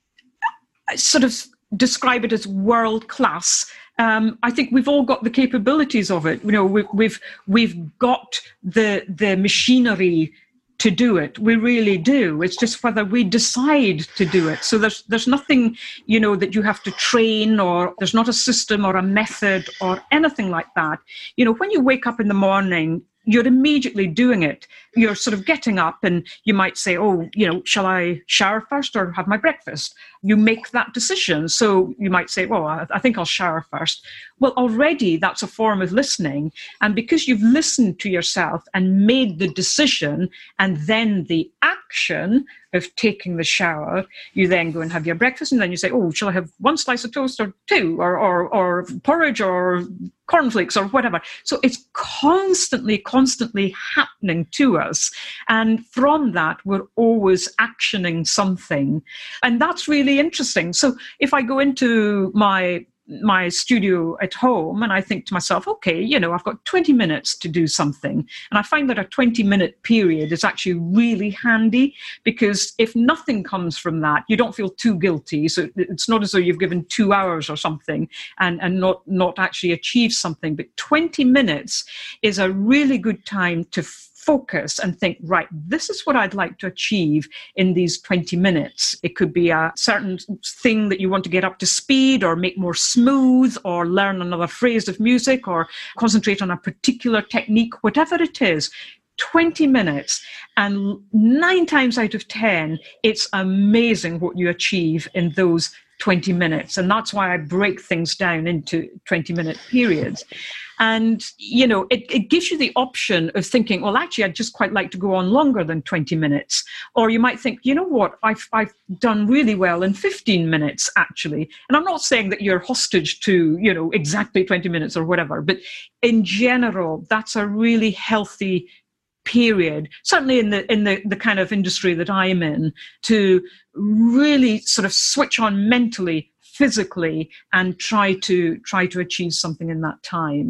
sort of describe it as world-class. Um, I think we've all got the capabilities of it. You know, we, we've we've got the the machinery to do it. We really do. It's just whether we decide to do it. So there's there's nothing, you know, that you have to train, or there's not a system or a method or anything like that. You know, when you wake up in the morning, you're immediately doing it. You're sort of getting up and you might say, oh, you know, shall I shower first or have my breakfast? You make that decision. So you might say, well, I, I think I'll shower first. Well, already that's a form of listening. And because you've listened to yourself and made the decision and then the action of taking the shower, you then go and have your breakfast, and then you say, oh, shall I have one slice of toast or two, or or, or porridge or cornflakes or whatever. So it's constantly, constantly happening to us. And from that, we're always actioning something. And that's really interesting. So if I go into my my studio at home and I think to myself, okay, you know, I've got twenty minutes to do something. And I find that a twenty minute period is actually really handy, because if nothing comes from that, you don't feel too guilty. So it's not as though you've given two hours or something and, and not, not actually achieved something. But twenty minutes is a really good time to focus and think, right, this is what I'd like to achieve in these twenty minutes. It could be a certain thing that you want to get up to speed or make more smooth, or learn another phrase of music, or concentrate on a particular technique, whatever it is. twenty minutes, and nine times out of ten, it's amazing what you achieve in those twenty minutes. And that's why I break things down into twenty minute periods. And, you know, it, it gives you the option of thinking, well, actually, I'd just quite like to go on longer than twenty minutes. Or you might think, you know what, I've, I've done really well in fifteen minutes, actually. And I'm not saying that you're hostage to, you know, exactly twenty minutes or whatever. But in general, that's a really healthy period, certainly in the in the, the kind of industry that I'm in, to really sort of switch on mentally, physically, and try to try to achieve something in that time.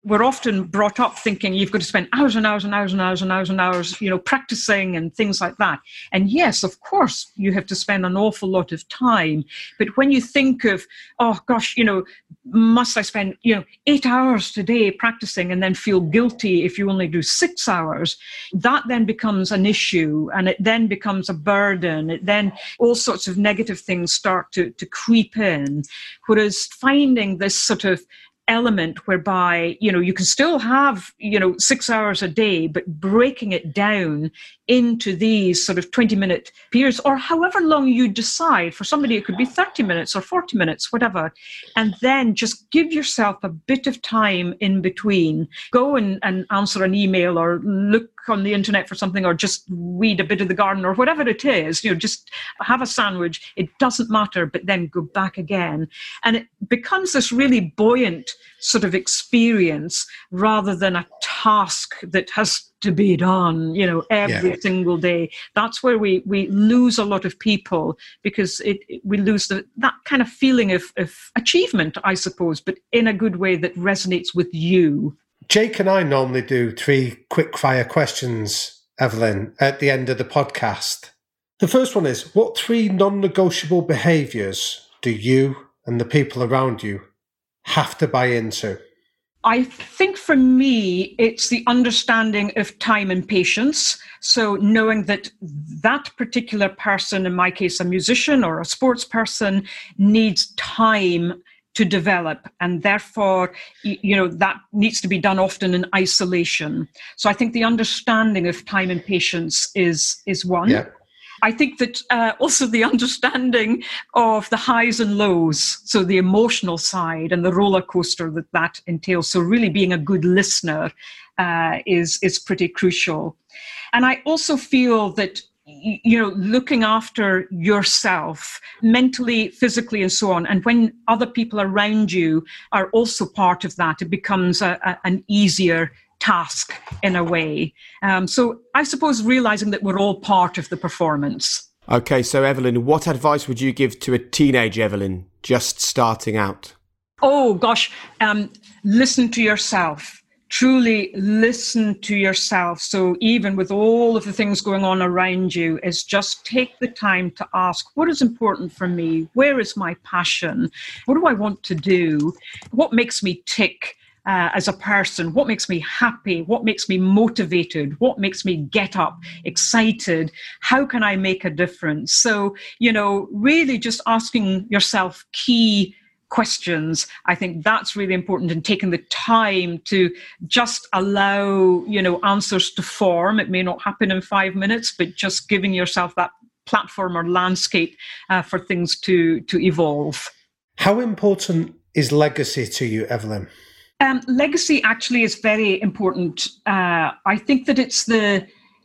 we're often brought up thinking you've got to spend hours and hours and hours and hours and hours and hours, you know, practicing and things like that. And yes, of course, you have to spend an awful lot of time. But when you think of, oh gosh, you know, must I spend, you know, eight hours today practicing and then feel guilty if you only do six hours, that then becomes an issue, and it then becomes a burden. It then all sorts of negative things start to, to creep in. Whereas finding this sort of element whereby, you know, you can still have, you know, six hours a day, but breaking it down into these sort of twenty minute periods, or however long you decide. For somebody, it could be thirty minutes or forty minutes, whatever. And then just give yourself a bit of time in between. Go and, and answer an email or look on the internet for something, or just weed a bit of the garden or whatever it is, you know, just have a sandwich. It doesn't matter, but then go back again. And it becomes this really buoyant sort of experience rather than a task that has to be done, you know, every yeah. single day. That's where we we lose a lot of people, because it, it we lose the, that kind of feeling of, of achievement, I suppose, but in a good way that resonates with you. Jake and I normally do three quick fire questions, Evelyn, at the end of the podcast. The first one is, what three non-negotiable behaviours do you and the people around you have to buy into? I think for me, it's the understanding of time and patience. So knowing that that particular person, in my case, a musician or a sports person, needs time to develop, and therefore, you know, that needs to be done often in isolation. So I think the understanding of time and patience is is one. Yeah. I think that uh, also the understanding of the highs and lows, so the emotional side and the roller coaster that that entails. So really being a good listener uh, is is pretty crucial. And I also feel that, you know, looking after yourself mentally, physically, and so on. And when other people around you are also part of that, it becomes a, a, an easier task in a way. Um, so I suppose realizing that we're all part of the performance. Okay, so Evelyn, what advice would you give to a teenage Evelyn just starting out? Oh, gosh, um, listen to yourself. Truly listen to yourself. So even with all of the things going on around you, is just take the time to ask, what is important for me? Where is my passion? What do I want to do? What makes me tick uh, as a person? What makes me happy? What makes me motivated? What makes me get up excited? How can I make a difference? So, you know, really just asking yourself key questions. I think that's really important, and taking the time to just allow, you know, answers to form. It may not happen in five minutes, but just giving yourself that platform or landscape uh, for things to, to evolve. How important is legacy to you, Evelyn? Um, legacy actually is very important. Uh, I think that it's the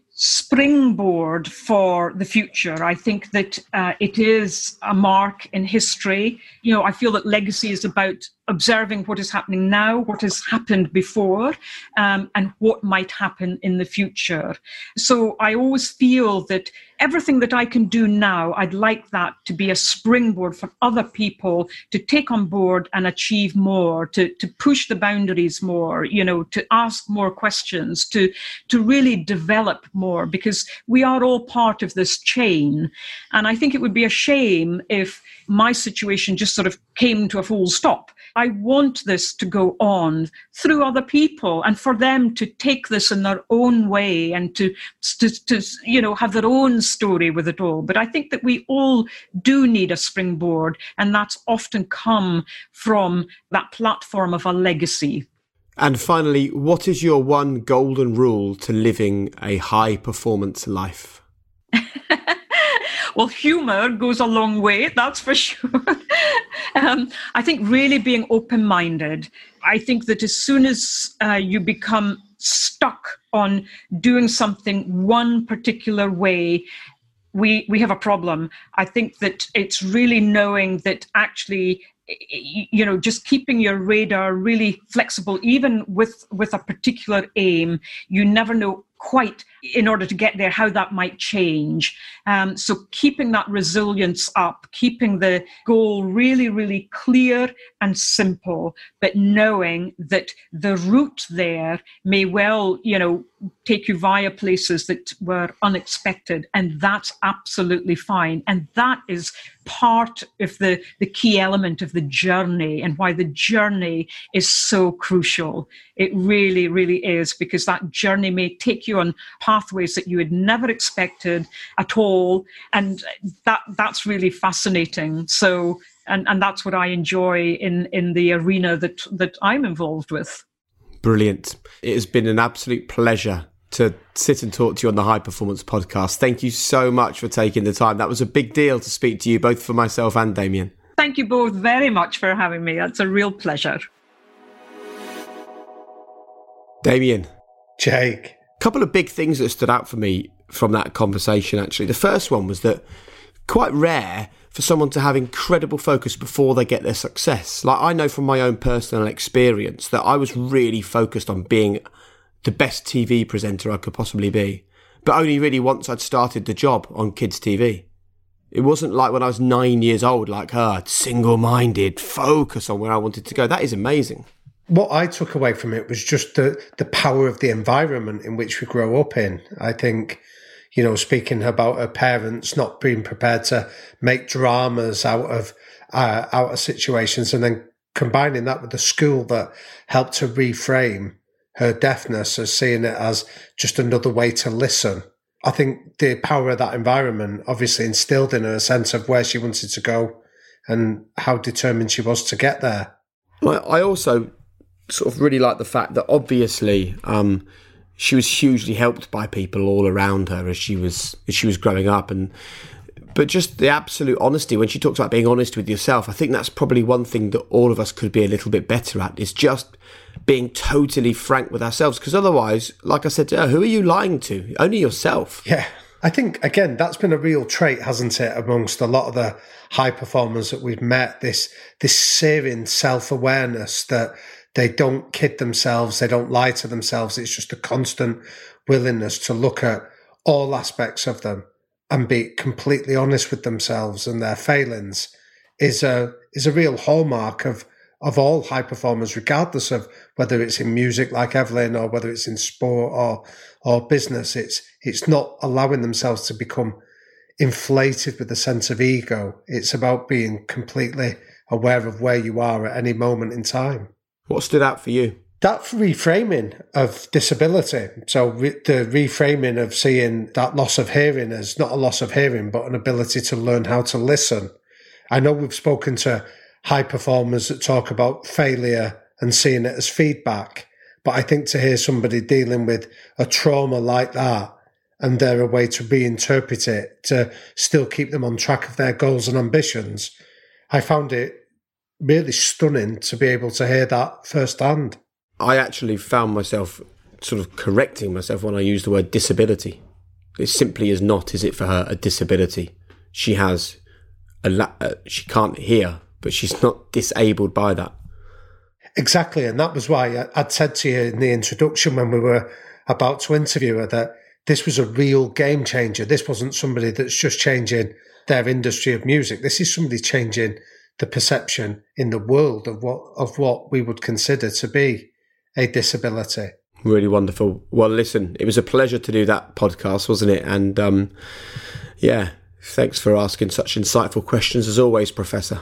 springboard for the future. I think that uh, it is a mark in history. You know, I feel that legacy is about observing what is happening now, what has happened before, um, and what might happen in the future. So I always feel that everything that I can do now, I'd like that to be a springboard for other people to take on board and achieve more, to, to push the boundaries more, you know, to ask more questions, to, to really develop more, because we are all part of this chain. And I think it would be a shame if my situation just sort of came to a full stop. I want this to go on through other people, and for them to take this in their own way, and to, to, to, you know, have their own story with it all. But I think that we all do need a springboard, and that's often come from that platform of a legacy. And finally, what is your one golden rule to living a high performance life? Well, humour goes a long way, that's for sure. um, I think really being open-minded. I think that as soon as uh, you become stuck on doing something one particular way, we we have a problem. I think that it's really knowing that actually, you know, just keeping your radar really flexible, even with, with a particular aim. You never know quite in order to get there, how that might change. Um, so keeping that resilience up, keeping the goal really, really clear and simple, but knowing that the route there may well, you know, take you via places that were unexpected, and that's absolutely fine. And that is part of the, the key element of the journey, and why the journey is so crucial. It really, really is, because that journey may take you on pathways that you had never expected at all. And that that's really fascinating. So, and, and that's what I enjoy in, in the arena that, that I'm involved with. Brilliant. It has been an absolute pleasure to sit and talk to you on the High Performance Podcast. Thank you so much for taking the time. That was a big deal to speak to you, both for myself and Damien. Thank you both very much for having me. That's a real pleasure. Damien. Jake. A couple of big things that stood out for me from that conversation, actually. The first one was that quite rare for someone to have incredible focus before they get their success. Like, I know from my own personal experience that I was really focused on being the best T V presenter I could possibly be, but only really once I'd started the job on kids' T V. It wasn't like when I was nine years old, like her, single-minded, focus on where I wanted to go. That is amazing. What I took away from it was just the, the power of the environment in which we grow up in. I think, you know, speaking about her parents not being prepared to make dramas out of uh, out of situations, and then combining that with the school that helped to reframe her deafness as seeing it as just another way to listen. I think the power of that environment obviously instilled in her a sense of where she wanted to go and how determined she was to get there. Well, I also sort of really like the fact that obviously um, she was hugely helped by people all around her as she was as she was growing up, and but just the absolute honesty when she talks about being honest with yourself. I think that's probably one thing that all of us could be a little bit better at, is just being totally frank with ourselves, because otherwise, like I said to her, who are you lying to? Only yourself. Yeah. I think, again, that's been a real trait, hasn't it, amongst a lot of the high performers that we've met, this this searing self-awareness that they don't kid themselves, they don't lie to themselves. It's just a constant willingness to look at all aspects of them and be completely honest with themselves and their failings is a is a real hallmark of of all high performers, regardless of whether it's in music like Evelyn or whether it's in sport or or business. It's it's not allowing themselves to become inflated with a sense of ego. It's about being completely aware of where you are at any moment in time. What stood out for you? That reframing of disability. So re- the reframing of seeing that loss of hearing as not a loss of hearing, but an ability to learn how to listen. I know we've spoken to high performers that talk about failure and seeing it as feedback, but I think to hear somebody dealing with a trauma like that and they're a way to reinterpret it, to still keep them on track of their goals and ambitions, I found it really stunning to be able to hear that firsthand. I actually found myself sort of correcting myself when I used the word disability. It simply is not, is it, for her, a disability. She has a la- uh, she can't hear, but she's not disabled by that. Exactly, and that was why I'd said to you in the introduction when we were about to interview her that this was a real game changer. This wasn't somebody that's just changing their industry of music. This is somebody changing the perception in the world of what of what we would consider to be a disability. Really wonderful. Well, listen, it was a pleasure to do that podcast, wasn't it? And um, yeah, thanks for asking such insightful questions as always, Professor.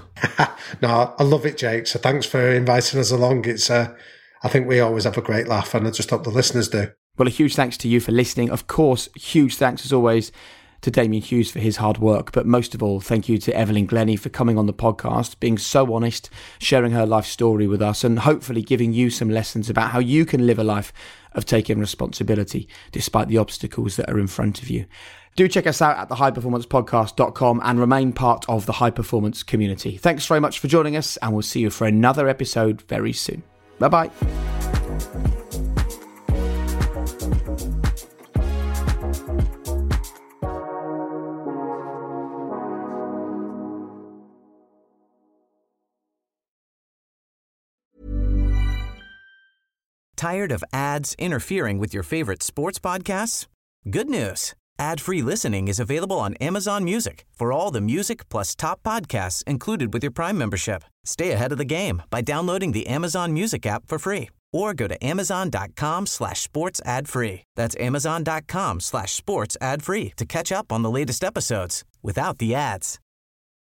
No, I love it, Jake. So thanks for inviting us along. It's uh, I think we always have a great laugh, and I just hope the listeners do. Well, a huge thanks to you for listening. Of course, huge thanks as always to Damien Hughes for his hard work. But most of all, thank you to Evelyn Glennie for coming on the podcast, being so honest, sharing her life story with us, and hopefully giving you some lessons about how you can live a life of taking responsibility despite the obstacles that are in front of you. Do check us out at the high performance podcast dot com and remain part of the high performance community. Thanks very much for joining us, and we'll see you for another episode very soon. Bye-bye. Tired of ads interfering with your favorite sports podcasts? Good news. Ad-free listening is available on Amazon Music for all the music plus top podcasts included with your Prime membership. Stay ahead of the game by downloading the Amazon Music app for free or go to amazon.com slash sports ad free. That's amazon.com slash sports ad free to catch up on the latest episodes without the ads.